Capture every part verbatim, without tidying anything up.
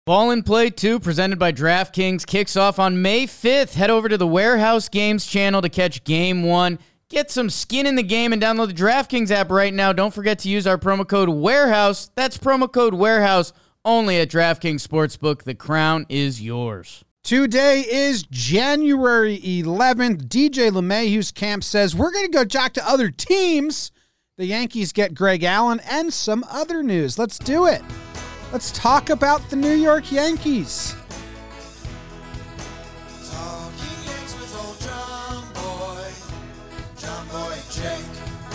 Ball and Play two, presented by DraftKings, kicks off on May fifth. Head over to the Warehouse Games channel to catch Game one. Get some skin in the game and download the DraftKings app right now. Don't forget to use our promo code WAREHOUSE. That's promo code WAREHOUSE only at DraftKings Sportsbook. The crown is yours. Today is January eleventh. D J LeMahieu's camp says we're going to go talk to other teams. The Yankees get Greg Allen and some other news. Let's do it. Let's talk about the New York Yankees. Talking Yanks with old John Boy, John Boy and Jake.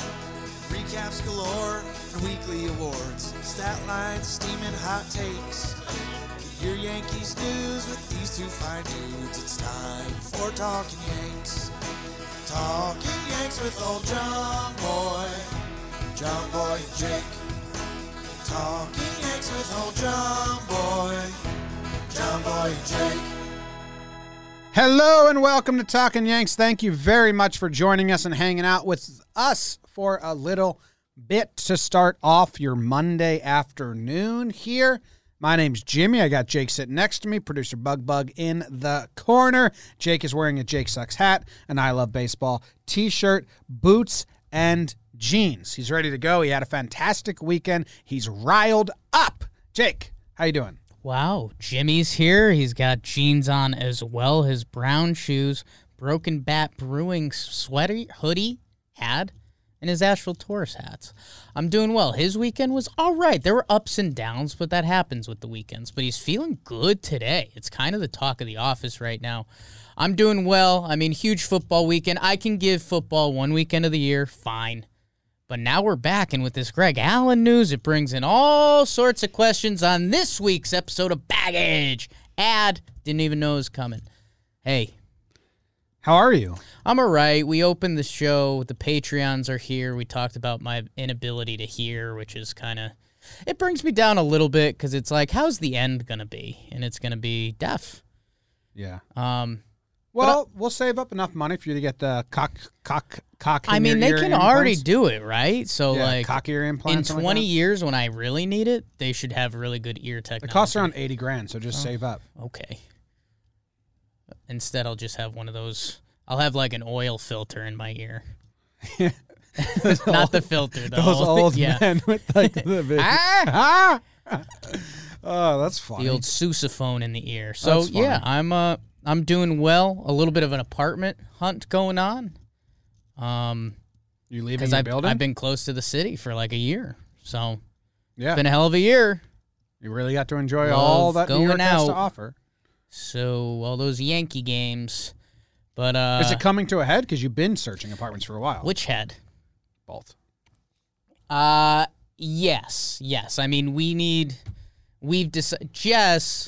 Recaps galore and weekly awards, stat lines, steaming hot takes. Get your Yankees news with these two fine dudes. It's time for Talking Yanks. Talking Yanks with old John Boy, John Boy and Jake. Talking Yanks with old John Boy, John Boy and Jake. Hello and welcome to Talking Yanks. Thank you very much for joining us and hanging out with us for a little bit to start off your Monday afternoon here. My name's Jimmy. I got Jake sitting next to me, producer Bug Bug in the corner. Jake is wearing a Jake Sucks hat, an I Love Baseball t-shirt, boots, and jeans. He's ready to go. He had a fantastic weekend. He's riled up. Jake, how you doing? Wow, Jimmy's here. He's got jeans on as well. His brown shoes, Broken Bat Brewing sweater, hoodie, ad, and his Asheville Taurus hats. I'm doing well. His weekend was all right. There were ups and downs, but that happens with the weekends. But he's feeling good today. It's kind of the talk of the office right now. I'm doing well. I mean, huge football weekend. I can give football one weekend of the year, fine. But now we're back, and with this Greg Allen news, it brings in all sorts of questions on this week's episode of Baggage. Ad, didn't even know it was coming. Hey. How are you? I'm all right. We opened the show. The Patreons are here. We talked about my inability to hear, which is kind of, it brings me down a little bit because it's like, how's the end going to be? And it's going to be deaf. Yeah. Um. Well, we'll save up enough money for you to get the cock, cock, cock. I mean, they can already do it, right? So, yeah, like, cock ear implants. In twenty like years, when I really need it, they should have really good ear technology. It costs around eighty grand, so just oh, save up. Okay. Instead, I'll just have one of those. I'll have like an oil filter in my ear. Not the filter, though. Those old yeah. men with like the big. ah! Oh, that's funny. The old sousaphone in the ear. So yeah, I'm uh I'm doing well. A little bit of an apartment hunt going on. Um, you leaving the I've, building? I've been close to the city for like a year, so yeah, it's been a hell of a year. You really got to enjoy Love all that New York going has to out. offer. So all those Yankee games, but uh, is it coming to a head? Because you've been searching apartments for a while. Which head? Both. Uh yes, yes. I mean, we need. We've decided. Jess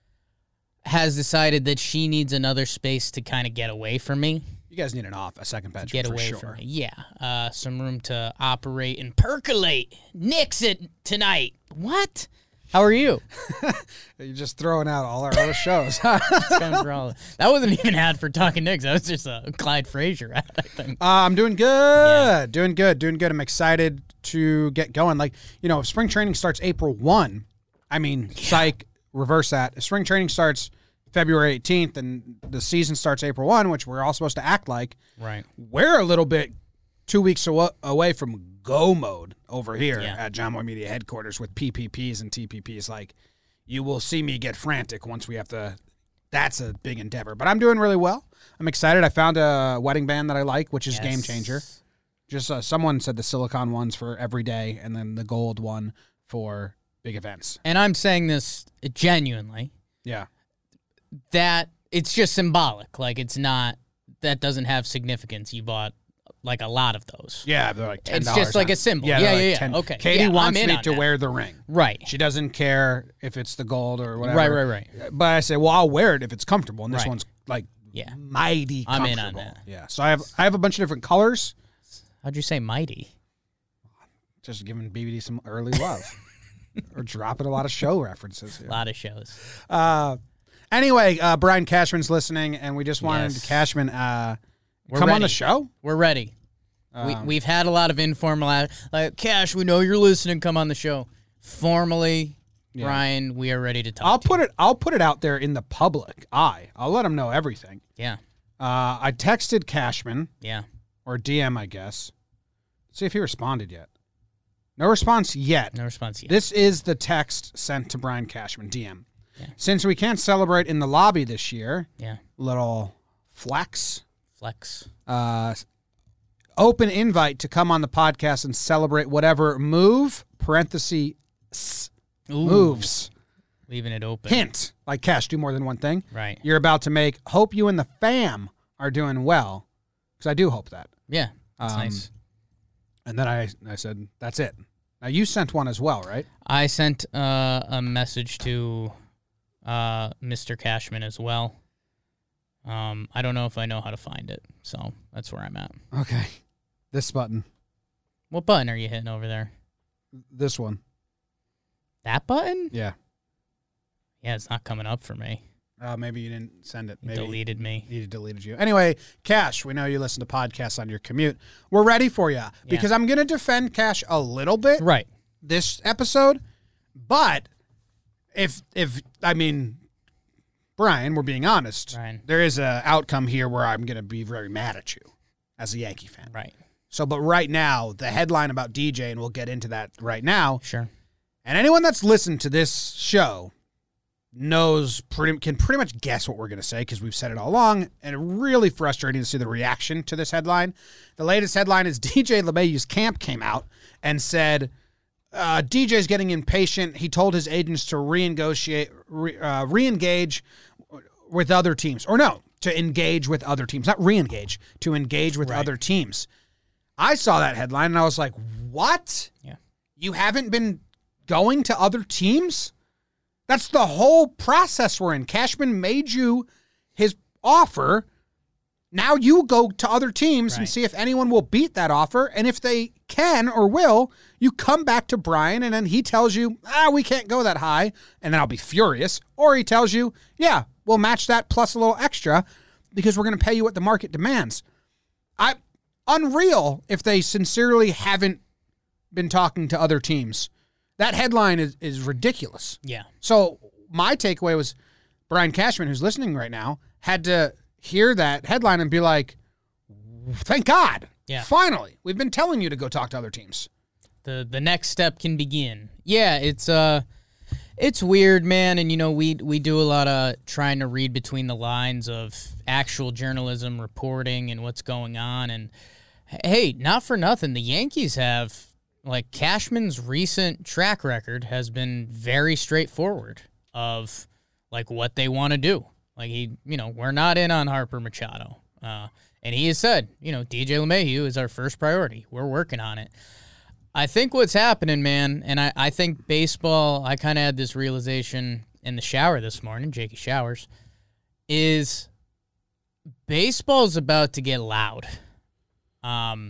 has decided that she needs another space to kind of get away from me. You guys need an off, a second bedroom Get for away sure. from me. Yeah. Uh, some room to operate and percolate. Nix it tonight. What? How are you? You're just throwing out all our other shows. That wasn't even ad for Talking Knicks. That was just a Clyde Frazier ad, I think. Uh, I'm doing good. Yeah. Doing good. Doing good. I'm excited to get going. Like, you know, spring training starts April first. I mean, yeah. Psych, reverse that. Spring training starts February eighteenth, and the season starts April first, which we're all supposed to act like. Right. We're a little bit two weeks aw- away from go mode over here yeah. at John Boy Media headquarters with P P Ps and T P Ps. Like, you will see me get frantic once we have to. That's a big endeavor. But I'm doing really well. I'm excited. I found a wedding band that I like, which is yes. Game Changer. Just uh, someone said the silicone ones for every day, and then the gold one for big events. And I'm saying this genuinely. Yeah. That it's just symbolic. Like, it's not, that doesn't have significance. You bought, like, a lot of those. Yeah, they're like ten dollars. It's just like a symbol. Yeah, yeah, like yeah. ten Okay. Katie yeah, wants I'm in me on to that. wear the ring. Right. She doesn't care if it's the gold or whatever. Right, right, right. But I say, well, I'll wear it if it's comfortable, and this Right. one's, like, yeah. mighty I'm comfortable. in on that. Yeah, so I have I have a bunch of different colors. How'd you say mighty? Just giving B B D some early love. Or dropping a lot of show references here. A lot of shows. Uh, anyway, uh, Brian Cashman's listening, and we just wanted Yes. Cashman uh, We're come ready. on the show. We're ready. Um, we, we've had a lot of informal, like, Cash, we know you're listening, come on the show. Formally, Brian, we are ready to talk. I'll to put you. it. I'll put it out there in the public eye. I'll let them know everything. Yeah, Uh, I texted Cashman yeah. or D M, I guess. See if he responded yet. No response yet. No response yet. This is the text sent to Brian Cashman, D M. Yeah. Since we can't celebrate in the lobby this year, Yeah, little flex, flex. uh, open invite to come on the podcast and celebrate whatever move, parenthesis, Ooh, moves, leaving it open. hint, like Cash, do more than one thing, Right. you're about to make. Hope you and the fam are doing well, because I do hope that. Yeah, that's Um, nice. And then I, I said, that's it. Now, you sent one as well, right? I sent uh, a message to uh, Mister Cashman as well. Um, I don't know if I know how to find it, so that's where I'm at. Okay. This button. What button are you hitting over there? This one. That button? Yeah. Yeah, it's not coming up for me. Uh, maybe you didn't send it. It Maybe deleted me. He deleted you. Anyway, Cash, we know you listen to podcasts on your commute. We're ready for you because I'm going to defend Cash a little bit Right. this episode. But if, if I mean, Brian, we're being honest. Brian. There is an outcome here where I'm going to be very mad at you as a Yankee fan. Right. So, but right now, the headline about D J, and we'll get into that right now. Sure. And anyone that's listened to this show knows pretty can pretty much guess what we're going to say because we've said it all along, and it's really frustrating to see the reaction to this headline. The latest headline is D J LeMahieu's camp came out and said uh, D J's getting impatient. He told his agents to renegotiate, re, uh, re-engage with other teams, or no, to engage with other teams, not re-engage, to engage with Right. other teams. I saw that headline and I was like, what? Yeah. You haven't been going to other teams? That's the whole process we're in. Cashman made you his offer. Now you go to other teams and Right. see if anyone will beat that offer. And if they can or will, you come back to Brian and then he tells you, ah, we can't go that high. And then I'll be furious. Or he tells you, yeah, we'll match that plus a little extra because we're going to pay you what the market demands. I unreal if they sincerely haven't been talking to other teams. That headline is, is ridiculous. Yeah. So my takeaway was Brian Cashman, who's listening right now, had to hear that headline and be like, thank God. Yeah. Finally. We've been telling you to go talk to other teams. The the next step can begin. Yeah, it's uh it's weird, man, and you know, we we do a lot of trying to read between the lines of actual journalism reporting and what's going on, and hey, not for nothing, the Yankees have, like, Cashman's recent track record has been very straightforward of, like, what they want to do. Like, he, you know, we're not in on Harper Machado. Uh, and he has said, you know, D J LeMahieu is our first priority. We're working on it. I think what's happening, man, and I, I think baseball, I kind of had this realization in the shower this morning, Jakey Showers, is baseball's about to get loud. Um,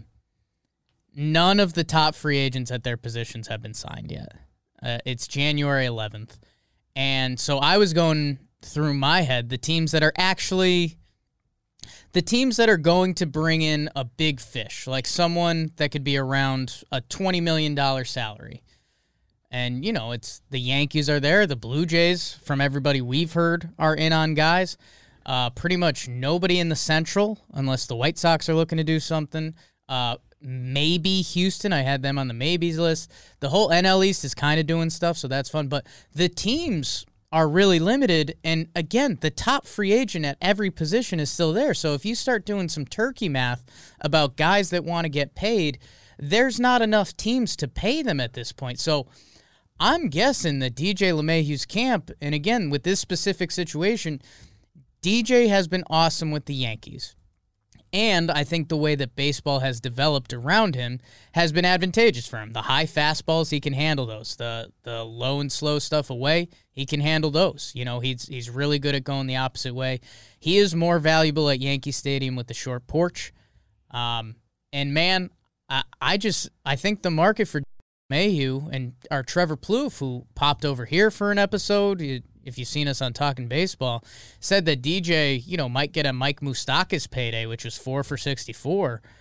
none of the top free agents at their positions have been signed yet. Uh, it's January eleventh. And so I was going through my head the teams that are actually the teams that are going to bring in a big fish, like someone that could be around a twenty million dollars salary. And, you know, it's the Yankees are there. The Blue Jays, from everybody we've heard, are in on guys. Uh, pretty much nobody in the Central, unless the White Sox are looking to do something. Uh, maybe Houston. I had them on the maybes list. The whole N L East is kind of doing stuff, so that's fun. But the teams are really limited. And, again, the top free agent at every position is still there. So if you start doing some turkey math about guys that want to get paid, there's not enough teams to pay them at this point. So I'm guessing that D J LeMahieu's camp, and again, with this specific situation, D J has been awesome with the Yankees. And I think the way that baseball has developed around him has been advantageous for him. The high fastballs, he can handle those. The the low and slow stuff away, he can handle those. You know, he's he's really good at going the opposite way. He is more valuable at Yankee Stadium with the short porch. Um, and, man, I, I just I think the market for LeMahieu and our Trevor Plouffe, who popped over here for an episode, if you've seen us on Talking Baseball, said that D J, you know, might get a Mike Moustakas payday, which was four for sixty-four.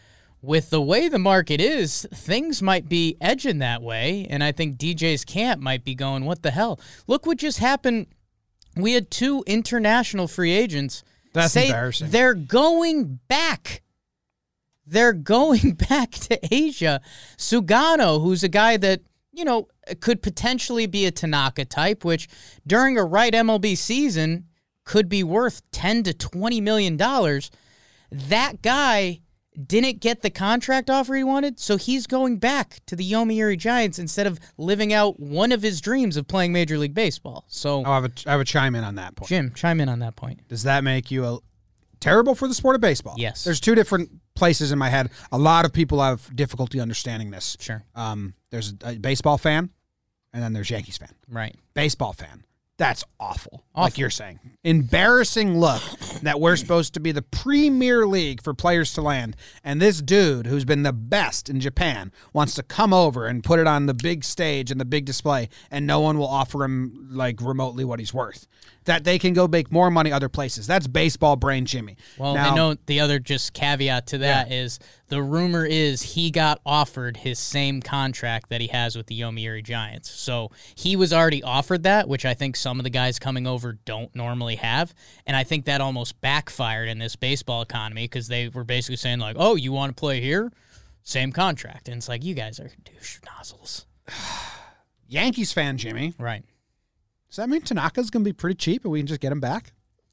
with the way the market is, things might be edging that way, and I think D J's camp might be going, what the hell? Look what just happened. We had two international free agents That's say embarrassing. they're going back. They're going back to Asia. Sugano, who's a guy that, you know, could potentially be a Tanaka type, which during a right M L B season could be worth ten to twenty million dollars. That guy didn't get the contract offer he wanted, so he's going back to the Yomiuri Giants instead of living out one of his dreams of playing Major League Baseball. So, I have a, I have a chime in on that point. Jim, chime in on that point. Does that make you a, terrible for the sport of baseball? Yes. There's two different places in my head. A lot of people have difficulty understanding this. Sure. Um, there's a baseball fan, and then there's Yankees fan. Right. Baseball fan. That's awful, Awful. like you're saying. Embarrassing look that we're supposed to be the premier league for players to land, and this dude who's been the best in Japan wants to come over and put it on the big stage and the big display, and no one will offer him like remotely what he's worth. That they can go make more money other places. That's baseball brain Jimmy. Well, now, I know the other just caveat to that Yeah. is the rumor is he got offered his same contract that he has with the Yomiuri Giants. So he was already offered that, which I think some of the guys coming over don't normally have. And I think that almost backfired in this baseball economy because they were basically saying like, oh, you want to play here? Same contract. And it's like, you guys are douche nozzles. Yankees fan Jimmy. Right. Does that mean Tanaka's going to be pretty cheap and we can just get him back?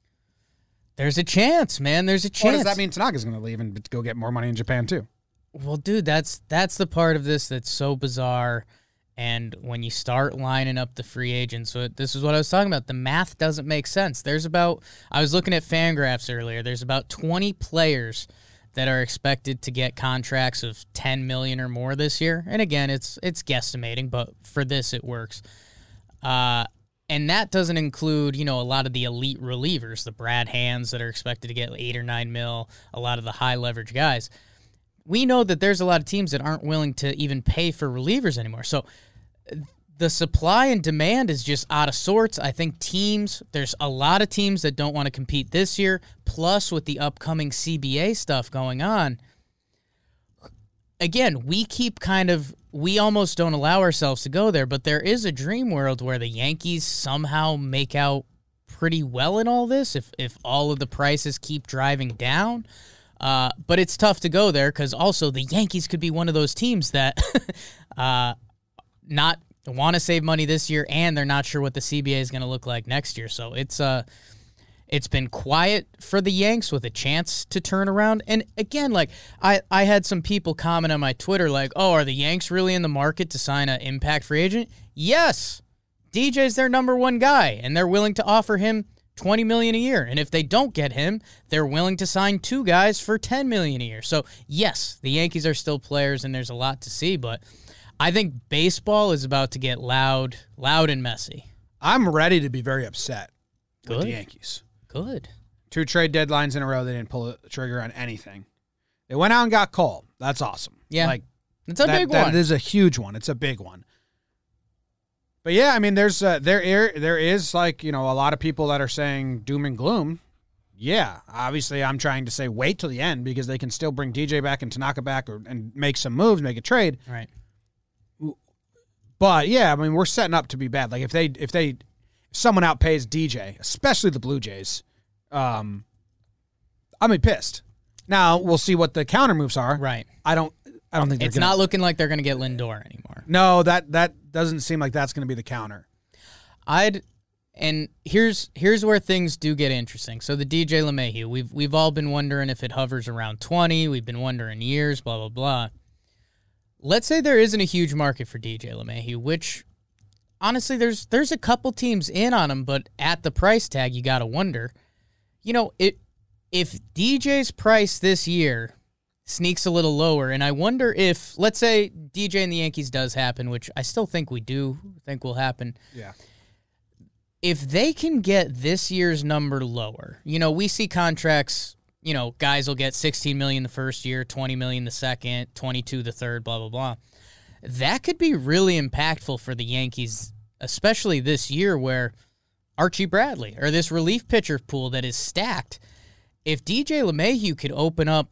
There's a chance, man. There's a Or chance. does that mean Tanaka's going to leave and go get more money in Japan too? Well, dude, that's that's the part of this that's so bizarre. And when you start lining up the free agents, so this is what I was talking about. The math doesn't make sense. There's about, I was looking at Fangraphs earlier. There's about twenty players that are expected to get contracts of ten million dollars or more this year. And again, it's it's guesstimating, but for this it works. Uh, and that doesn't include, you know, a lot of the elite relievers, the Brad Hands that are expected to get eight or nine mil, a lot of the high leverage guys. We know that there's a lot of teams that aren't willing to even pay for relievers anymore. So the supply and demand is just out of sorts. I think teams, there's a lot of teams that don't want to compete this year, plus with the upcoming C B A stuff going on. Again, we keep kind of, we almost don't allow ourselves to go there, but there is a dream world where the Yankees somehow make out pretty well in all this if, if all of the prices keep driving down. Uh, but it's tough to go there because also the Yankees could be one of those teams that uh, not want to save money this year and they're not sure what the C B A is going to look like next year. So it's uh, it's been quiet for the Yanks with a chance to turn around. And again, like I, I had some people comment on my Twitter like, oh, are the Yanks really in the market to sign an impact free agent? Yes. D J's their number one guy and they're willing to offer him twenty million dollars a year. And if they don't get him, they're willing to sign two guys for ten million dollars a year. So, yes, the Yankees are still players and there's a lot to see, but I think baseball is about to get loud, loud and messy. I'm ready to be very upset with Good. the Yankees. Good. Two trade deadlines in a row, they didn't pull the trigger on anything. They went out and got Cole. That's awesome. Yeah. Like It's a that, big that one. is a huge one. It's a big one. But yeah, I mean, there's uh, there there is like, you know, a lot of people that are saying doom and gloom. Yeah, obviously, I'm trying to say wait till the end because they can still bring D J back and Tanaka back or, and make some moves, make a trade. Right. But yeah, I mean, we're setting up to be bad. Like if they if they if someone outpays D J, especially the Blue Jays, um, I'm gonna be pissed. Now we'll see what the counter moves are. Right. I don't. I don't think they're It's gonna, not looking like they're going to get Lindor anymore. No, that that doesn't seem like that's going to be the counter. I'd and here's here's where things do get interesting. So the D J LeMahieu, we've we've all been wondering if it hovers around twenty. We've been wondering years, blah blah blah. Let's say there isn't a huge market for D J LeMahieu, which honestly there's there's a couple teams in on him, but at the price tag you got to wonder. You know, it if D J's price this year sneaks a little lower, and I wonder if, let's say, D J and the Yankees does happen, which I still think we do think will happen. Yeah. If they can get this year's number lower, you know, we see contracts, you know, guys will get sixteen million dollars the first year, twenty million dollars the second, twenty-two the third, blah, blah, blah. That could be really impactful for the Yankees, especially this year where Archie Bradley, or this relief pitcher pool that is stacked, if D J LeMahieu could open up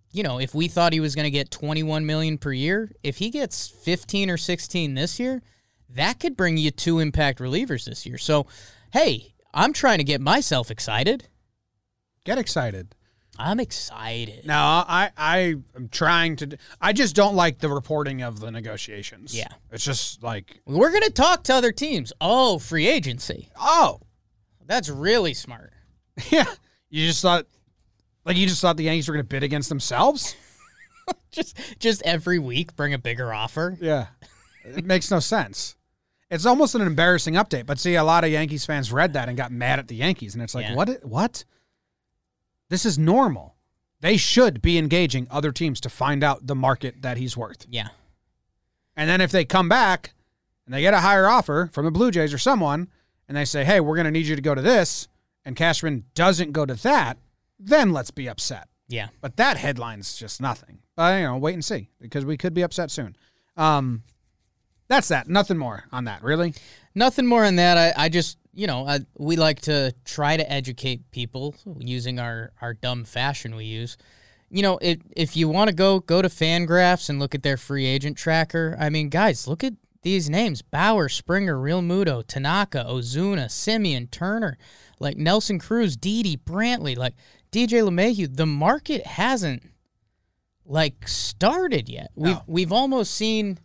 you know, if we thought he was going to get twenty-one million dollars per year, if he gets fifteen or sixteen this year, that could bring you two impact relievers this year. So, hey, I'm trying to get myself excited. Get excited. I'm excited. No, I, I am trying to. I just don't like the reporting of the negotiations. Yeah. It's just like, We're going to talk to other teams. Oh, free agency. oh, That's really smart. yeah. You just thought, like, you just thought the Yankees were going to bid against themselves? just just every week bring a bigger offer. Yeah. It makes no sense. It's almost an embarrassing update. But see, a lot of Yankees fans read that and got mad at the Yankees. And it's like, Yeah. what? What? This is normal. They should be engaging other teams to find out the market that he's worth. Yeah. And then if they come back and they get a higher offer from the Blue Jays or someone, and they say, hey, we're going to need you to go to this, and Cashman doesn't go to that, then let's be upset. Yeah. But that headline's just nothing. But, you know, wait and see, because we could be upset soon. Um, that's that. Nothing more on that, really. Nothing more on that. I, I just, you know, I, we like to try to educate people using our, our dumb fashion we use. You know, it, if you want to go go to Fangraphs and look at their free agent tracker, I mean, guys, look at these names. Bauer, Springer, Real Muto, Tanaka, Ozuna, Semien, Turner, like Nelson Cruz, Didi, Brantley, like D J LeMahieu. The market hasn't, like, started yet. We've No. We've almost seen...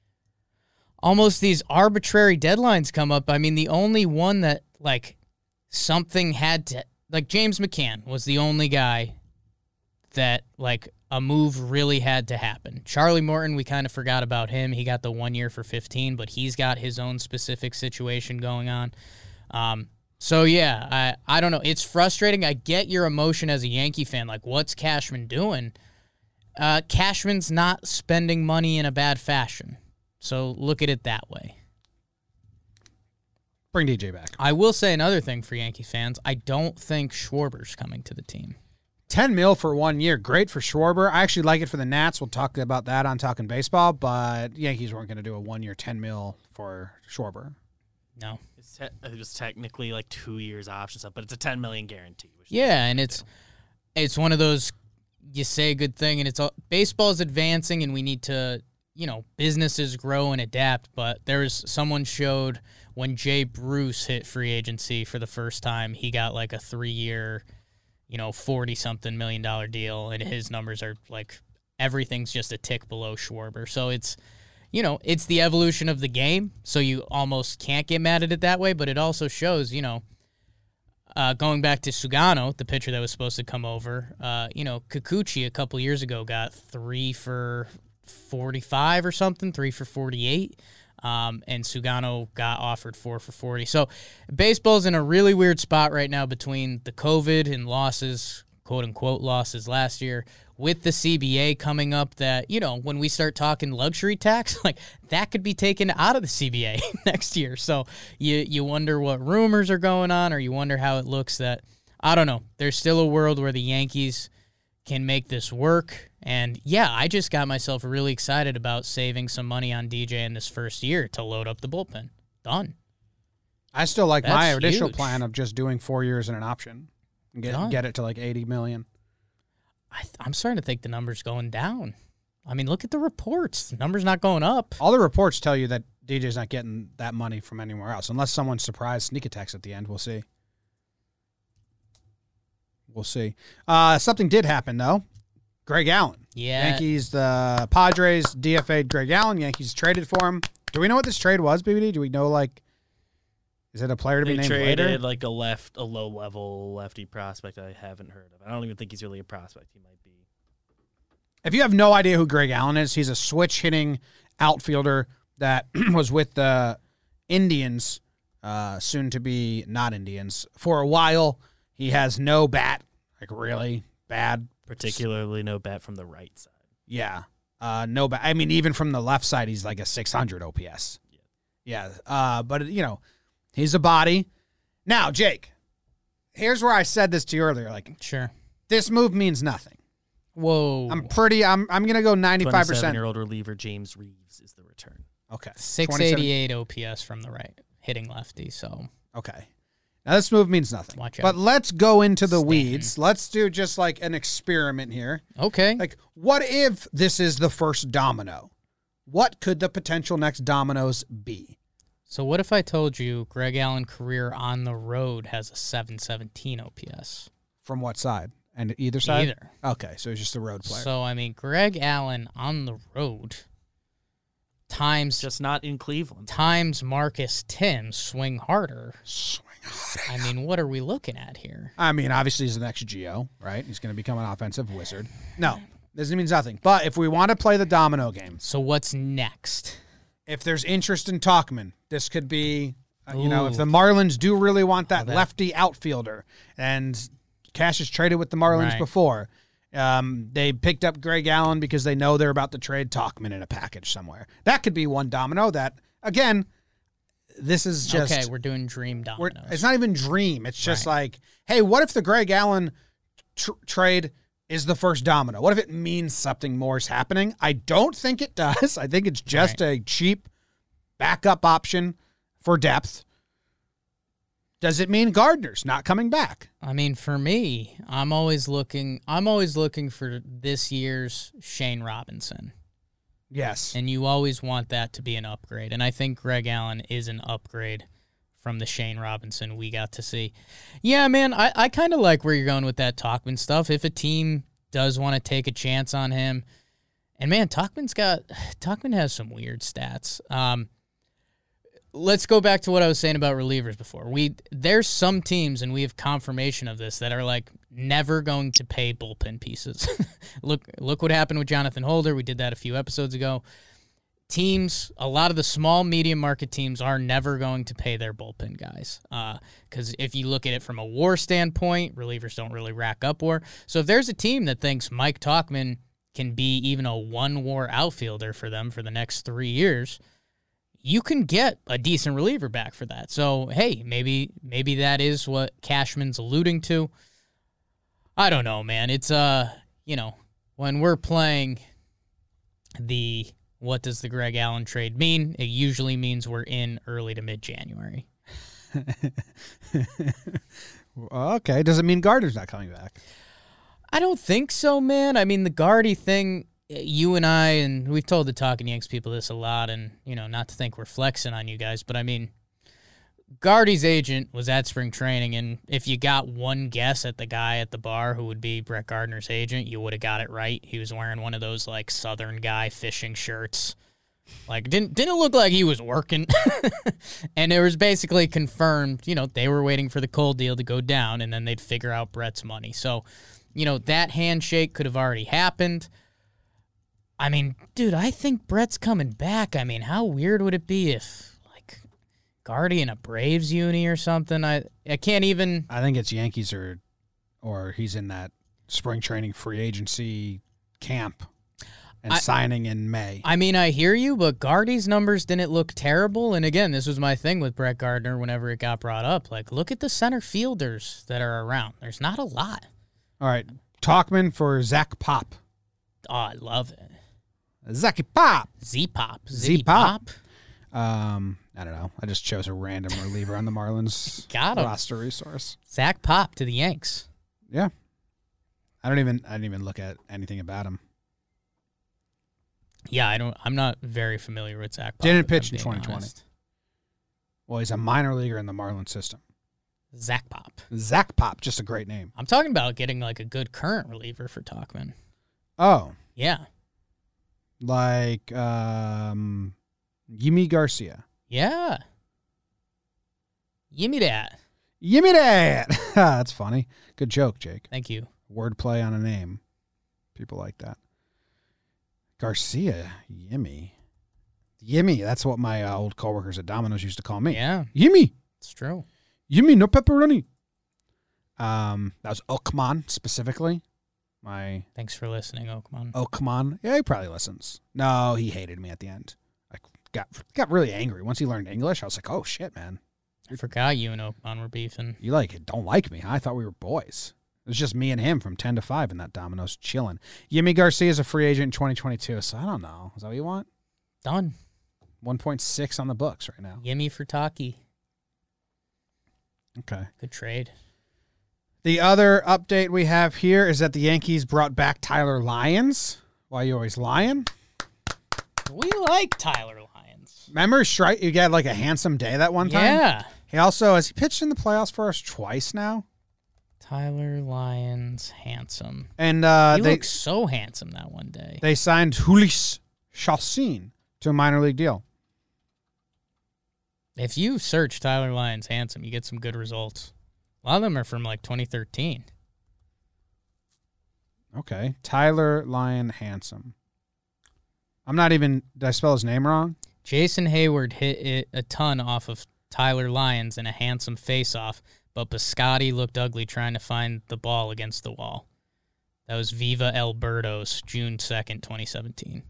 almost these arbitrary deadlines come up. I mean, the only one that, like, something had to, like, James McCann was the only guy that, like, a move really had to happen. Charlie Morton, we kind of forgot about him. He got the one year for fifteen, but he's got his own specific situation going on. Um, so, yeah, I, I don't know. It's frustrating. I get your emotion as a Yankee fan. Like, what's Cashman doing? Uh, Cashman's not spending money in a bad fashion. So look at it that way. Bring D J back. I will say another thing for Yankee fans. I don't think Schwarber's coming to the team. ten mil for one year. Great for Schwarber. I actually like it for the Nats. We'll talk about that on Talking Baseball, but Yankees weren't going to do a one-year ten mil for Schwarber. No. It's te- it was technically like two years option stuff, but it's a ten million guarantee. Which Yeah, and it's it's one of those, you say a good thing, and it's all, baseball's advancing, and we need to, you know, businesses grow and adapt. But there's someone showed when Jay Bruce hit free agency for the first time, he got like a three-year, you know, forty-something million dollar deal, and his numbers are like everything's just a tick below Schwarber. So it's, you know, it's the evolution of the game, so you almost can't get mad at it that way, but it also shows, you know, uh, going back to Sugano, the pitcher that was supposed to come over, uh, you know, Kikuchi a couple years ago got three for forty-five or something, three for forty-eight. Um, and Sugano got offered four for forty. So baseball's in a really weird spot right now between the COVID and losses, quote unquote losses last year, with the C B A coming up that, you know, when we start talking luxury tax, like that could be taken out of the C B A next year. So you, you wonder what rumors are going on, or you wonder how it looks that, I don't know, there's still a world where the Yankees can make this work. And yeah, I just got myself really excited about saving some money on D J in this first year to load up the bullpen. Done. I still like my That's initial huge. plan of just doing four years and an option. And get, Done. get it to like eighty million. I, I'm starting to think the number's going down. I mean, look at the reports. The number's not going up. All the reports tell you that D J's not getting that money from anywhere else, unless someone surprise sneak attacks at the end. We'll see. We'll see. Uh, something did happen, though. Greg Allen. Yeah. Yankees, the Padres D F A'd Greg Allen. Yankees traded for him. Do we know what this trade was, B B D? Do we know, like, is it a player to they be named traded later? like a left, a low level lefty prospect I haven't heard of. I don't even think he's really a prospect. He might be. If you have no idea who Greg Allen is, he's a switch hitting outfielder that was with the Indians, uh, soon to be not Indians, for a while. He has no bat, like really bad. Particularly no bat from the right side. Yeah. Uh, no bat. I mean, even from the left side, he's like a six hundred O P S. Yeah. Uh, but, you know, he's a body. Now, Jake, here's where I said this to you earlier. Like, Sure. this move means nothing. Whoa. I'm pretty, I'm I'm going to go ninety-five percent. twenty-seven-year-old reliever James Reeves is the return. Okay. six eighty-eight O P S from the right, hitting lefty, so. Okay. Now, this move means nothing. Watch out. But let's go into the Stanton. weeds. Let's do just like an experiment here. Okay. Like, what if this is the first domino? What could the potential next dominoes be? So what if I told you Greg Allen career on the road has a seven seventeen O P S? From what side? And either side? Either. Okay, so he's just a road player. So, I mean, Greg Allen on the road times Just not in Cleveland. times Marcus Tim swing harder. Swing harder. I mean, what are we looking at here? I mean, obviously he's the next Geo, right? He's going to become an offensive wizard. No, this means nothing. But if we want to play the domino game, So what's next? if there's interest in Talkman, this could be, uh, you know, if Ooh. the Marlins do really want that, that- lefty outfielder, and Cash has traded with the Marlins Right. before. Um, they picked up Greg Allen because they know they're about to trade Talkman in a package somewhere. That could be one domino that, again, this is just... okay, we're doing dream we're, dominoes. it's not even dream. It's just Right. like, hey, what if the Greg Allen tr- trade is the first domino? What if it means something more is happening? I don't think it does. I think it's just a cheap backup option for depth. Does it mean Gardner's not coming back? I mean, for me, I'm always looking. I'm always looking for this year's Shane Robinson, Yes. and you always want that to be an upgrade. And I think Greg Allen is an upgrade from the Shane Robinson we got to see. Yeah, man, I, I kind of like where you're going with that Talkman stuff. If a team does want to take a chance on him, and man, Talkman's got Talkman has some weird stats. Um, Let's go back to what I was saying about relievers before. We there's some teams, and we have confirmation of this, that are like never going to pay bullpen pieces. look, look what happened with Jonathan Holder. We did that a few episodes ago. Teams, a lot of the small, medium market teams are never going to pay their bullpen guys. Because uh, if you look at it from a WAR standpoint, relievers don't really rack up WAR. So if there's a team that thinks Mike Talkman can be even a one WAR outfielder for them for the next three years, you can get a decent reliever back for that. So, hey, maybe maybe that is what Cashman's alluding to. I don't know, man. It's, uh, you know, when we're playing the what does the Greg Allen trade mean, it usually means we're in early to mid-January. Okay. Does it mean Gardner's not coming back? I don't think so, man. I mean, the Gardy thing, you and I, and we've told the Talking Yanks people this a lot, and, you know, not to think we're flexing on you guys, but I mean, Gardy's agent was at spring training, and if you got one guess at the guy at the bar who would be Brett Gardner's agent, you would have got it right. He was wearing one of those, like, Southern guy fishing shirts. Like, didn't didn't look like he was working. And it was basically confirmed, you know, they were waiting for the Cole deal to go down, and then they'd figure out Brett's money. So, you know, that handshake could have already happened. I mean, dude, I think Brett's coming back. I mean, how weird would it be if, like, Gardy in a Braves uni or something? I I can't even... I think it's Yankees or or he's in that spring training free agency camp and I- signing in May. I mean, I hear you, but Gardy's numbers didn't look terrible. And again, this was my thing with Brett Gardner whenever it got brought up. Like, look at the center fielders that are around. There's not a lot. All right. Talkman for Zach Pop. Oh, I love it. Zachy Pop. Z-Pop. Z-Pop. Um, I don't know. I just chose a random reliever on the Marlins Got him. roster resource. Zach Pop to the Yanks. Yeah. I don't even I didn't even look at anything about him. Yeah, I don't. I'm not very familiar with Zach Pop. Didn't if I'm pitch in being twenty twenty. honest. Well, he's a minor leaguer in the Marlins system. Zach Pop. Zach Pop, just a great name. I'm talking about getting like a good current reliever for Talkman. Oh, Yeah. like um, Yimi Garcia. Yeah. Give me that. Yimmy that. That's funny. Good joke, Jake. Thank you. Wordplay on a name. People like that. Garcia. Yimmy. Yimmy. That's what my uh, old coworkers at Domino's used to call me. Yeah, Yimmy. it's true. Yimmy, no pepperoni. Um, that was Oakman specifically. My Thanks for listening, Oakman. Oakman. Yeah, he probably listens. No, he hated me at the end. I got got really angry once he learned English. I was like, oh shit, man. I forgot you and Oakman were beefing. You like don't like me, huh? I thought we were boys. It was just me and him from ten to five in that Domino's chilling. Yimmy Garcia is a free agent in twenty twenty-two, so I don't know. Is that what you want? Done. one point six on the books right now. Gimme for Taki. Okay. Good trade. The other update we have here is that the Yankees brought back Tyler Lyons. Why you always lying? We like Tyler Lyons. Remember, strike you got like a handsome day that one time? Yeah. He also, has he pitched in the playoffs for us twice now? Tyler Lyons, handsome. And uh, he they looks so handsome that one day. they signed Jhoulys Chacín to a minor league deal. If you search Tyler Lyons handsome, you get some good results. A lot of them are from like twenty thirteen. Okay. Tyler Lyon handsome. I'm not even, did I spell his name wrong? Jason Hayward hit it a ton off of Tyler Lyons in a handsome face-off, but Biscotti looked ugly trying to find the ball against the wall. That was Viva Alberto's June second, twenty seventeen.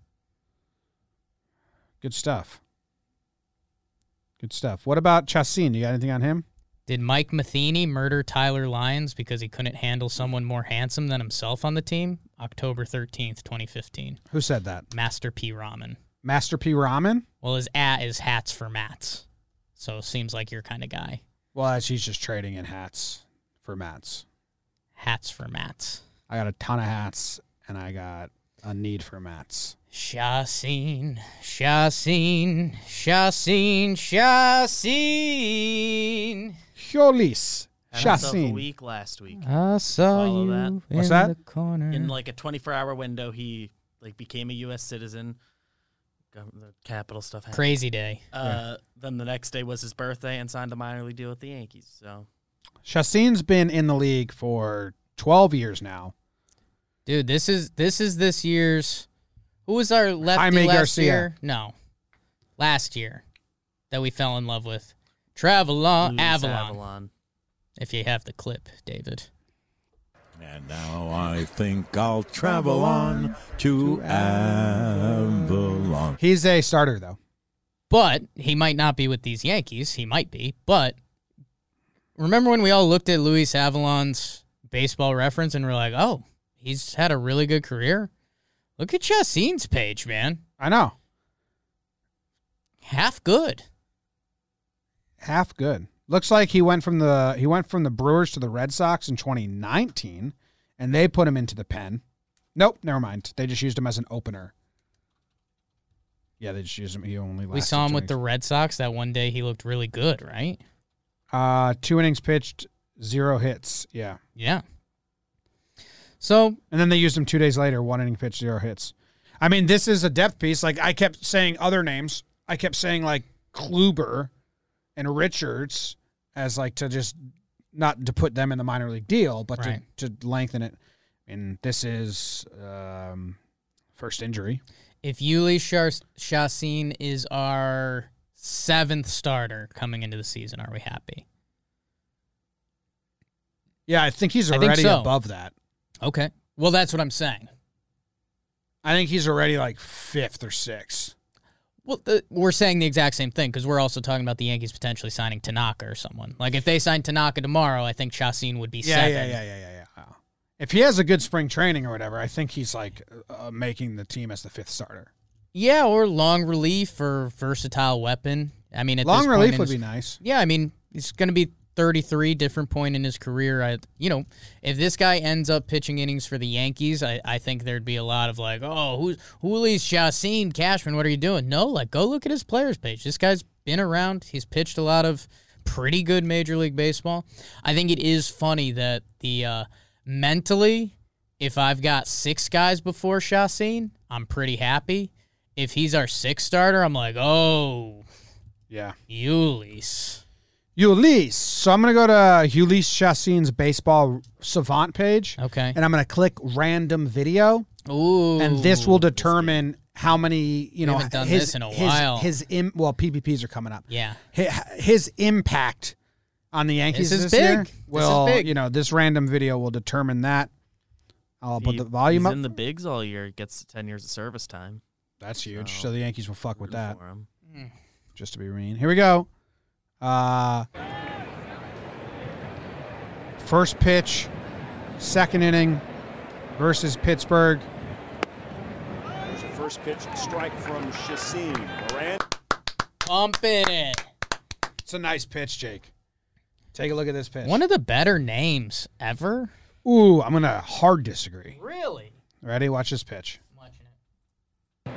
Good stuff. Good stuff. What about Chacín? You got anything on him? Did Mike Matheny murder Tyler Lyons because he couldn't handle someone more handsome than himself on the team? October thirteenth, twenty fifteen. Who said that? Master P. Ramen. Master P. Ramen? Well, his at is hats for mats. So seems like your kind of guy. Well, she's just trading in hats for mats. Hats for mats. I got a ton of hats, and I got a need for mats. Chacín, Chacín, Chacín, Chacín. Jhoulys Had himself a Chacín. week last week. I saw Follow you that. in What's that? the corner. In like a twenty-four hour window, he like became a U S citizen. Got the capital stuff happened. Crazy day. Uh, Then the next day was his birthday and signed a minor league deal with the Yankees. So Chacín's been in the league for twelve years now. Dude, this is this is this year's. Who was our lefty Jaime last Garcia. year? No, last year that we fell in love with. Travelon, Luis Avalon. Avalon. If you have the clip, David. And now I think I'll travel on to Avalon. He's a starter, though. But he might not be with these Yankees. He might be. But remember when we all looked at Luis Avalon's baseball reference and we're like, oh, he's had a really good career? Look at Chacín's page, man. I know. Half good. Half good. Looks like he went from the he went from the Brewers to the Red Sox in twenty nineteen, and they put him into the pen. Nope, never mind. They just used him as an opener. Yeah, they just used him. He only lasted We saw him two with the innings. Red Sox that one day. He looked really good, right? uh two innings pitched, zero hits. Yeah, Yeah. So, and then they used him two days later. One inning pitched, zero hits. I mean, this is a depth piece. Like I kept saying other names. I kept saying like Kluber and Richards as like to just not to put them in the minor league deal, but Right. to, to lengthen it. And this is um, first injury. if Yuli Char- Chacín is our seventh starter coming into the season, are we happy? Yeah, I think he's I already think so. above that. Okay. Well, that's what I'm saying. I think he's already like fifth or sixth. Well, the, we're saying the exact same thing because we're also talking about the Yankees potentially signing Tanaka or someone. Like, if they sign Tanaka tomorrow, I think Chacín would be Yeah, seven. yeah, yeah, yeah, yeah, yeah. Oh. If he has a good spring training or whatever, I think he's like uh, making the team as the fifth starter. Yeah, or long relief or versatile weapon. I mean, at Long this point relief in would his- be nice. Yeah, I mean, he's going to be thirty-three, different point in his career. I, you know, if this guy ends up pitching innings for the Yankees, I, I think there'd be a lot of like, oh, who's Jhoulys Chacín, Cashman, what are you doing? No, like, go look at his players page. This guy's been around. He's pitched a lot of pretty good Major League Baseball. I think it is funny that the uh, mentally, if I've got six guys before Chacín, I'm pretty happy. If he's our sixth starter, I'm like, oh, Yeah. Jhoulys. Jhoulys. So I'm going to go to Jhoulys Chacín's baseball savant page. Okay. And I'm going to click random video. Ooh. And this will determine how many, you know, haven't done his, this in a his, while. his, im, well, P P Ps are coming up. Yeah. His, his impact on the Yankees This this, is big. year. This is Well, big. you know, this random video will determine that. I'll put He- the volume he's up. in the bigs all year. Gets ten years of service time. That's huge. So, So the Yankees will fuck with Rooting that, for him. just to be mean. Here we go. Uh, first pitch, second inning versus Pittsburgh. There's a first pitch strike from Chacín. Moran. Pumping it. It's a nice pitch, Jake. Take a look at this pitch. One of the better names ever. Ooh, I'm going to hard disagree. Really? Ready? Watch this pitch. I'm watching it.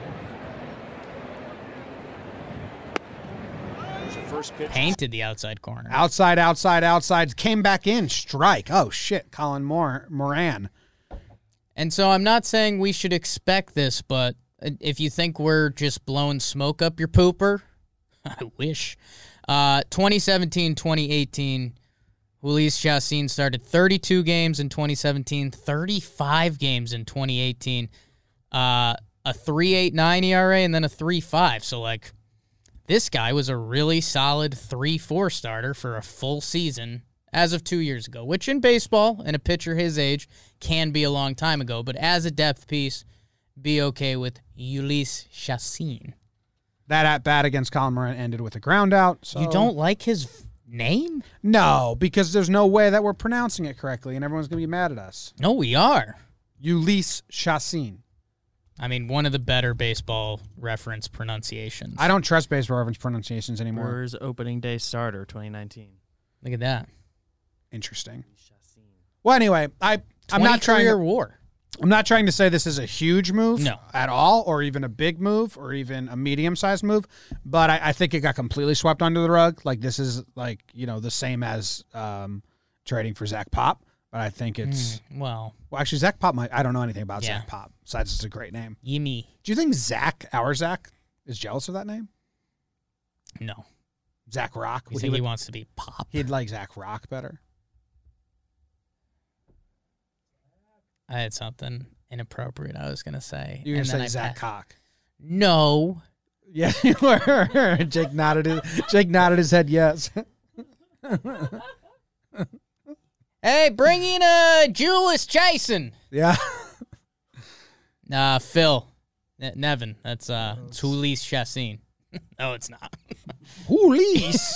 There's a first pitch. Painted the outside corner. Outside, outside, outside. Came back in. Strike. Oh, shit. Colin Mor- Moran. And so I'm not saying we should expect this, but if you think we're just blowing smoke up your pooper, I wish. Uh, twenty seventeen twenty eighteen, Jhoulys Chacín started thirty-two games in twenty seventeen, thirty-five games in twenty eighteen, uh, a three point eight nine E R A, and then a three point five. So, like, this guy was a really solid three four starter for a full season as of two years ago, which in baseball and a pitcher his age can be a long time ago. But as a depth piece, be okay with Jhoulys Chacín. That at-bat against Colin Moran ended with a ground out. So. You don't like his name? No, because there's no way that we're pronouncing it correctly, and everyone's going to be mad at us. No, we are. Jhoulys Chacín. I mean, one of the better baseball reference pronunciations. I don't trust baseball reference pronunciations anymore. Brewers opening day starter twenty nineteen. Look at that. Interesting. Well, anyway, I I'm not trying career to, war. I'm not trying to say this is a huge move No. at all, or even a big move, or even a medium-sized move, but I, I think it got completely swept under the rug. Like, this is, like, you know, the same as um, trading for Zach Pop, but I think it's... Mm, well, Well, actually, Zach Pop, might, I don't know anything about Yeah. Zach Pop, besides it's a great name. Yimmy. Do you think Zach, our Zach, is jealous of that name? No. Zach Rock? You Would think he he would- wants to be Pop? He'd like Zach Rock better. I had something inappropriate I was going to say. You're going and to then say I Zach pa- Cock. No. Yeah, you were. Jake nodded his, Jake nodded his head yes. Hey, bring in uh, Jhoulys Chacín. Yeah. Uh, Phil. Ne- Nevin. That's uh, it's Jhoulys Chacín. No, it's not. Jhoulys.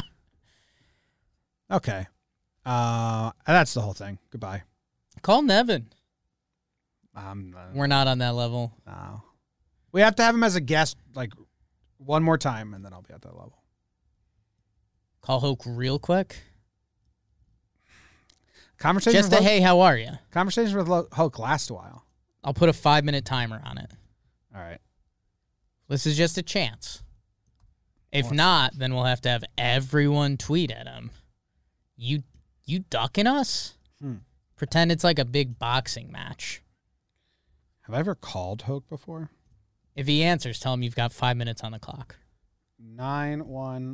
Okay. Uh, that's the whole thing. Goodbye. Call Nevin. Um, uh, We're not on that level. no. We have to have him as a guest, like, one more time, and then I'll be at that level. Call Hoke real quick. Conversation Just with a Hoke, hey, how are you? Conversations with Lo- Hoke last a while. I'll put a five minute timer on it. All right. This is just a chance. If Awesome. not, then we'll have to have everyone tweet at him. You you ducking us? Hmm. Pretend it's like a big boxing match. Have I ever called Hoke before? If he answers, tell him you've got five minutes on the clock. Nine, one.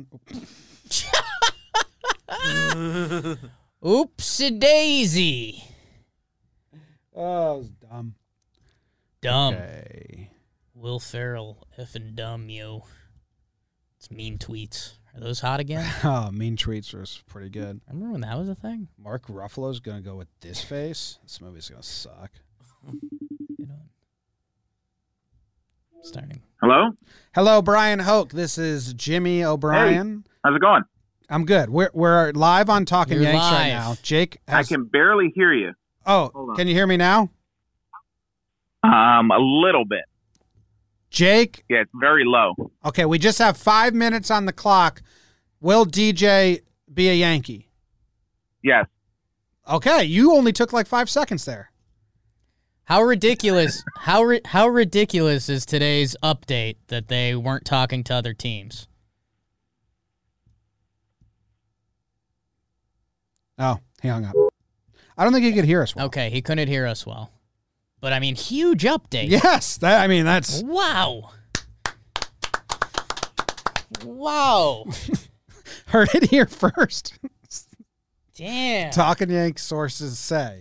Oopsie daisy. Oh, that was dumb. Dumb. Okay. Will Ferrell effing dumb, yo. It's mean tweets. Are those hot again? Oh, Mean Tweets was pretty good. Remember when that was a thing? Mark Ruffalo's going to go with this face. This movie's going to suck. You know, starting. Hello? Hello, Brian Hoke. This is Jimmy O'Brien. How's it going? I'm good. We're we're live on Talking You're Yanks right live. now. Jake I has, can barely hear you. Oh, Hold on. can you hear me now? Um, a little bit. Jake, Yeah, it's very low. okay, we just have five minutes on the clock. Will D J be a Yankee? Yes. Okay, you only took like five seconds there. How ridiculous! how ri- how ridiculous is today's update that they weren't talking to other teams? Oh, he hung up. I don't think he could hear us well. Okay, he couldn't hear us well, but I mean, huge update. Yes, that, I mean, that's... Wow. Wow. Heard it here first. Damn. Talking Yanks sources say.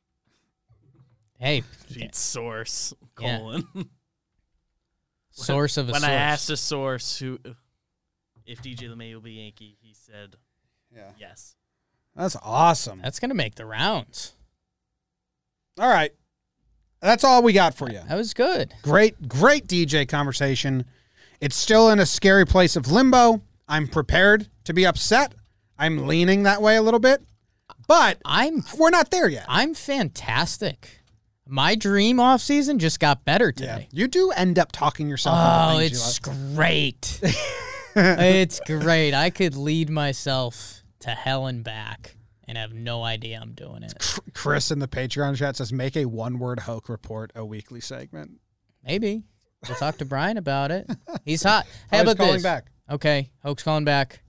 Hey, Feed source Yeah. colon. source of a when source. I asked a source who, if D J LeMay will be Yankee, he said Yeah. yes. That's awesome. That's gonna make the rounds. All right. That's all we got for you. That was good. Great, great D J conversation. It's still in a scary place of limbo. I'm prepared to be upset. I'm leaning that way a little bit, but I'm we're not there yet. I'm fantastic. My dream off season just got better today. You do end up talking yourself into Oh, things you it's love. great. It's great. I could lead myself to hell and back and have no idea I'm doing it. Chris in the Patreon chat says, make a one-word Hoke report a weekly segment. Maybe. We'll talk to Brian about it. He's hot. Hey, oh, how about he's calling this? back. Okay, Hoke's calling back.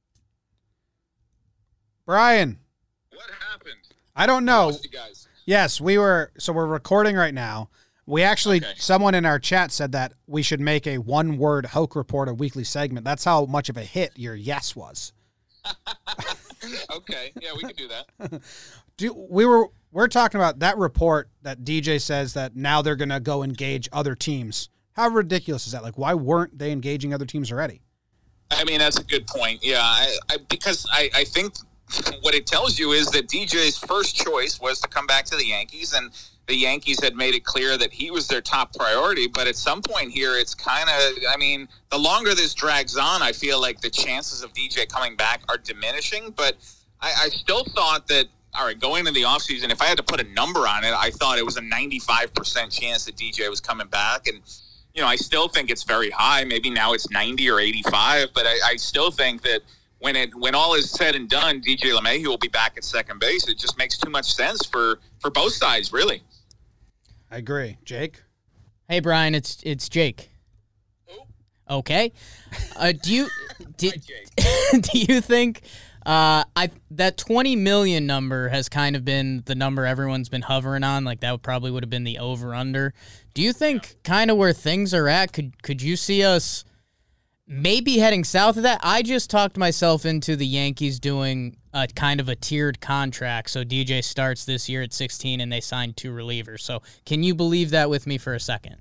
Brian. What happened? I don't know. Lost you guys. Yes, we were, so we're recording right now. We actually, Okay. someone in our chat said that we should make a one-word Hoke report a weekly segment. That's how much of a hit your yes was. Okay, yeah, we could do that. Do we were we're talking about that report that D J says that now they're going to go engage other teams. How ridiculous is that? Like, why weren't they engaging other teams already? I mean, that's a good point. Yeah, I, I, because I, I think what it tells you is that D J's first choice was to come back to the Yankees, and the Yankees had made it clear that he was their top priority. But at some point here, it's kind of, I mean, the longer this drags on, I feel like the chances of D J coming back are diminishing. But I, I still thought that, all right, going into the offseason, if I had to put a number on it, I thought it was a ninety-five percent chance that D J was coming back. And, you know, I still think it's very high. Maybe now it's ninety or eighty-five, but I, I still think that when it when all is said and done, D J LeMahieu will be back at second base. It just makes too much sense for, for both sides, really. I agree. Jake? Hey, Brian, it's it's Jake. Who? Okay. Uh, do you do, Hi, Jake. do you think uh, I that twenty million number has kind of been the number everyone's been hovering on? Like that would probably would have been the over under. Do you think kind of where things are at? Could could you see us maybe heading south of that? I just talked myself into the Yankees doing a kind of a tiered contract. So D J starts this year at sixteen and they signed two relievers. So can you believe that with me for a second?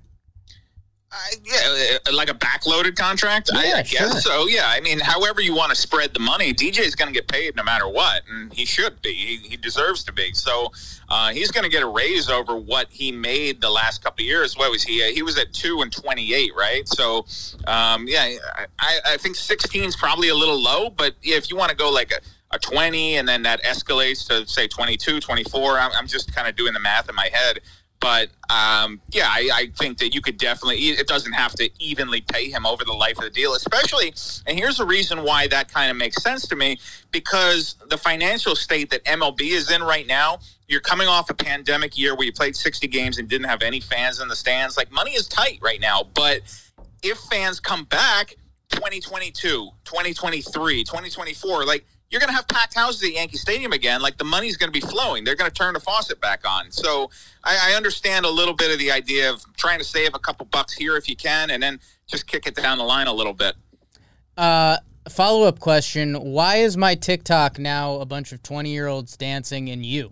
Uh, yeah, like a backloaded contract, Yeah, I, I sure. guess so. Yeah, I mean, however you want to spread the money, D J's going to get paid no matter what, and he should be. He, he deserves to be. So uh, he's going to get a raise over what he made the last couple of years. What was he? He was at two and twenty-eight, right? So um, yeah, I, I think sixteen is probably a little low, but if you want to go like a a twenty and then that escalates to say twenty-two, twenty-four, I'm, I'm just kind of doing the math in my head. But, um, yeah, I, I think that you could definitely – it doesn't have to evenly pay him over the life of the deal, especially – and here's the reason why that kind of makes sense to me, because the financial state that M L B is in right now, you're coming off a pandemic year where you played sixty games and didn't have any fans in the stands. Like, money is tight right now. But if fans come back twenty twenty-two, twenty twenty-three, twenty twenty-four, like – you're going to have packed houses at Yankee Stadium again. Like, the money's going to be flowing. They're going to turn the faucet back on. So I, I understand a little bit of the idea of trying to save a couple bucks here if you can and then just kick it down the line a little bit. Uh, follow-up question. Why is my TikTok now a bunch of twenty-year-olds dancing in you?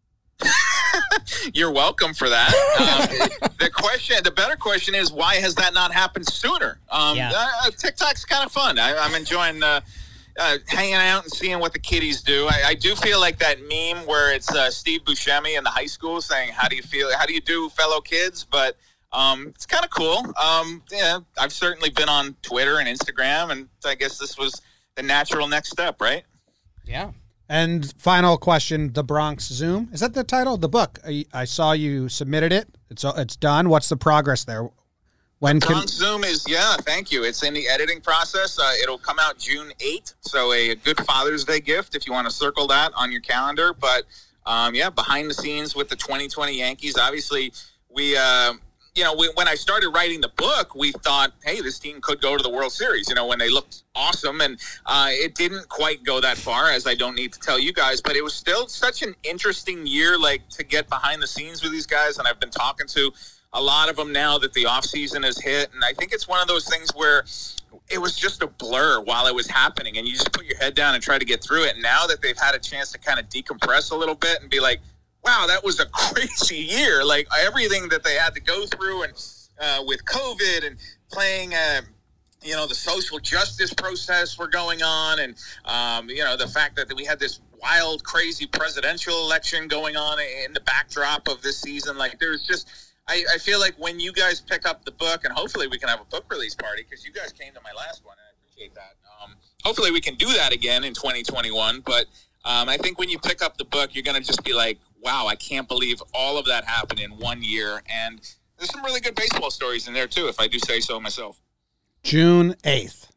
You're welcome for that. Um, the question, the better question is, why has that not happened sooner? Um, Yeah. uh, TikTok's kind of fun. I, I'm enjoying uh, uh, hanging out and seeing what the kiddies do. I, I do feel like that meme where it's uh, Steve Buscemi in the high school saying, "How do you feel? How do you do, fellow kids?" But um, it's kind of cool. Um, yeah, I've certainly been on Twitter and Instagram, and I guess this was the natural next step, right? Yeah. And final question, The Bronx Zoom. Is that the title of the book? I, I saw you submitted it. It's it's done. What's the progress there? When can Bronx Zoom is, yeah, thank you. It's in the editing process. Uh, it'll come out June eighth, so a good Father's Day gift if you want to circle that on your calendar. But, um, yeah, behind the scenes with the twenty twenty Yankees, obviously we, uh, you know, we, when I started writing the book, we thought, hey, this team could go to the World Series, you know, when they looked awesome. And uh, it didn't quite go that far, as I don't need to tell you guys. But it was still such an interesting year, like, to get behind the scenes with these guys. And I've been talking to a lot of them now that the offseason has hit. And I think it's one of those things where it was just a blur while it was happening. And you just put your head down and try to get through it. And now that they've had a chance to kind of decompress a little bit and be like, wow, that was a crazy year. Like, everything that they had to go through and uh, with COVID and playing, uh, you know, the social justice process were going on. And, um, you know, the fact that we had this wild, crazy presidential election going on in the backdrop of this season. Like, there's just, I, I feel like when you guys pick up the book, and hopefully we can have a book release party, because you guys came to my last one, and I appreciate that. Um, hopefully we can do that again in twenty twenty-one. But um, I think when you pick up the book, you're going to just be like, wow, I can't believe all of that happened in one year. And there's some really good baseball stories in there, too, if I do say so myself. June eighth.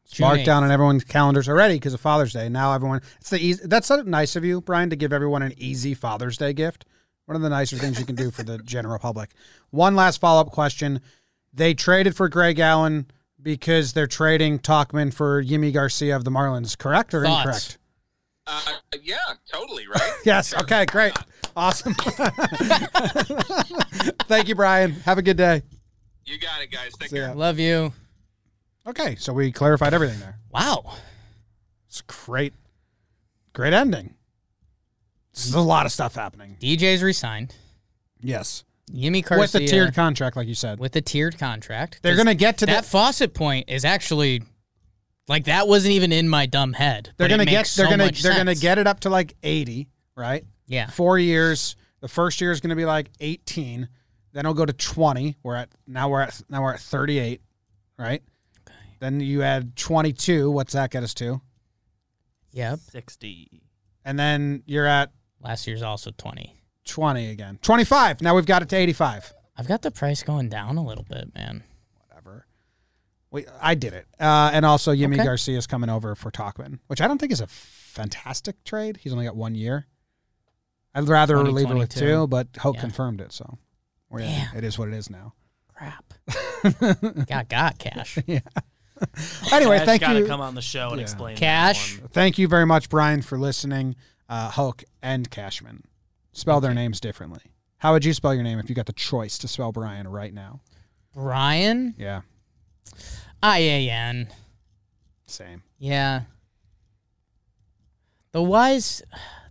June marked eighth. down on everyone's calendars already because of Father's Day. Now everyone, it's the easy. That's so nice of you, Brian, to give everyone an easy Father's Day gift. One of the nicer things you can do for the general public. One last follow-up question. They traded for Greg Allen because they're trading Talkman for Yimi Garcia of the Marlins, correct or Thoughts? incorrect? Uh, yeah, totally, right? Yes. Okay, great. Awesome. Thank you, Brian. Have a good day. You got it, guys. Take See ya. care. Love you. Okay, so we clarified everything there. Wow. It's a great, great ending. There's a lot of stuff happening. D J's resigned. Yes. Yimi Garcia. With the tiered contract, like you said. With the tiered contract. They're going to get to that the, Fawcett point is actually like that wasn't even in my dumb head. They're but it going to get makes they're so going to much they're going to sense. get it up to like eighty, right? Yeah. Four years. The first year is going to be like eighteen. Then it'll go to twenty. We're at now we're at now we're at thirty-eight, right? Okay. Then you add twenty-two. What's that get us to? Yep. sixty. And then you're at Last year's also twenty. twenty again. twenty-five. Now we've got it to eighty-five. I've got the price going down a little bit, man. Whatever. We, I did it. Uh, and also, Yimi Okay. Garcia is coming over for Talkman, which I don't think is a fantastic trade. He's only got one year. I'd rather leave it with twenty twenty-two. two, but Hope Yeah. confirmed it, so well, yeah, Damn. it is what it is now. Crap. got got cash. Yeah. Anyway, Cash thank gotta you. come on the show and Yeah. explain that Cash. one. Thank you very much, Brian, for listening. Uh, Hulk and Cashman. Spell their names differently. How would you spell your name if you got the choice to spell Brian right now? Brian. Yeah, I A N. same. Yeah. The Y's.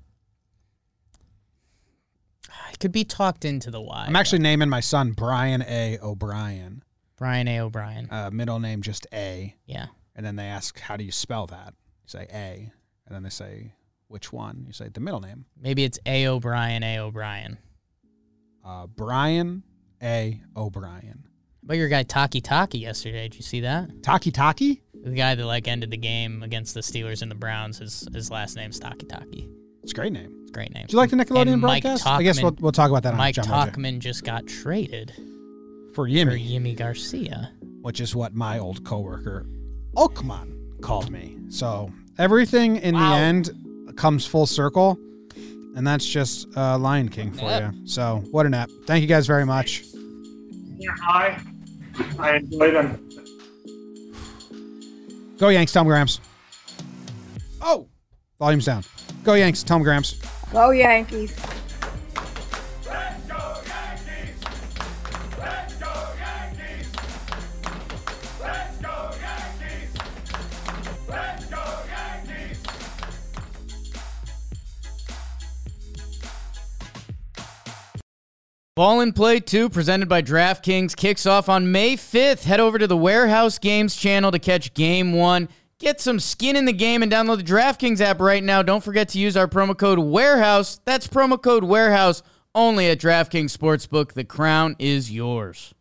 I could be talked into the Y. I'm actually naming my son Brian A. O'Brien. Brian A. O'Brien. Uh, middle name just A. Yeah. And then they ask, how do you spell that? You say A. And then they say, which one? You say the middle name. Maybe it's A. O'Brien, A. O'Brien. Uh, Brian A. O'Brien. But your guy Taki Taki yesterday, did you see that? Taki Taki? The guy that like ended the game against the Steelers and the Browns, his his last name's Taki Taki. It's a great name. It's a great name. Do you like the Nickelodeon And Mike broadcast? I guess Talkman- we'll, we'll talk about that on Mike John Mojo. Talkman just got traded For for Yimi, Yimi Garcia. which is what my old coworker, Oakman, called me. So everything in Wow. the end comes full circle. And that's just uh, Lion King for Yep. you. So what an app. Thank you guys very much. Yeah, hi. I enjoy them. Go Yanks, Tom Grams. Oh, volume's down. Go Yanks, Tom Grams. Go Yankees. Ball and Play two, presented by DraftKings, kicks off on May fifth. Head over to the Warehouse Games channel to catch Game one. Get some skin in the game and download the DraftKings app right now. Don't forget to use our promo code WAREHOUSE. That's promo code WAREHOUSE only at DraftKings Sportsbook. The crown is yours.